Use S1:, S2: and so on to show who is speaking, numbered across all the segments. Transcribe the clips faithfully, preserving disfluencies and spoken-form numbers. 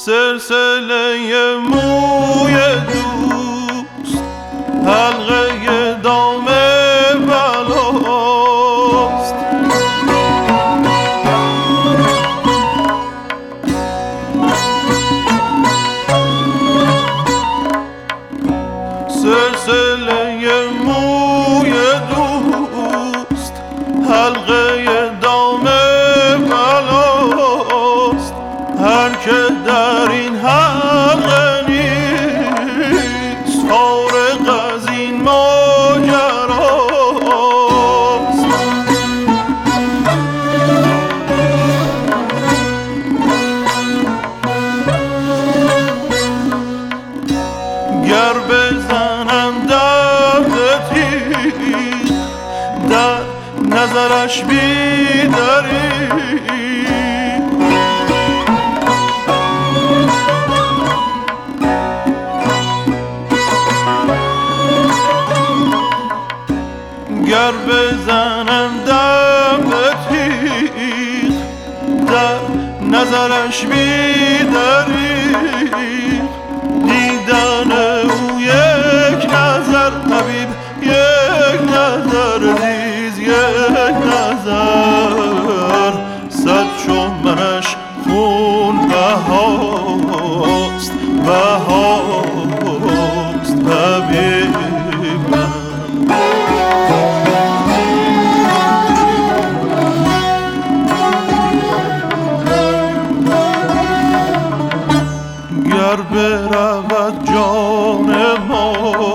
S1: سلسله موی دوست حلقه دام بلاست. سلسله موی دوست حلقه دام بلاست. هر که در این حلقه نیست فارغ از این ماجراست. گر بزنم درد تیغ در نظرش بیداری، گر بزنم دم تیغ در نظرش بی‌دریغ. دیدن او یک نظر حبیب، یک نظر عزیز، یک نظر صد چون منش خون بهاست، بهاست حبیب من. گر برود جان ما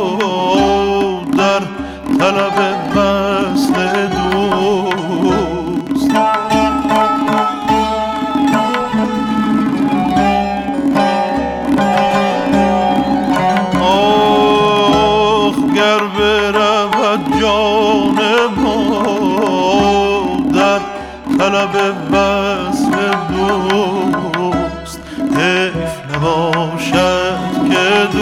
S1: در طلب وصل دوست، آخ گر برود جان ما در طلب وصل دوست، حیف نباشد که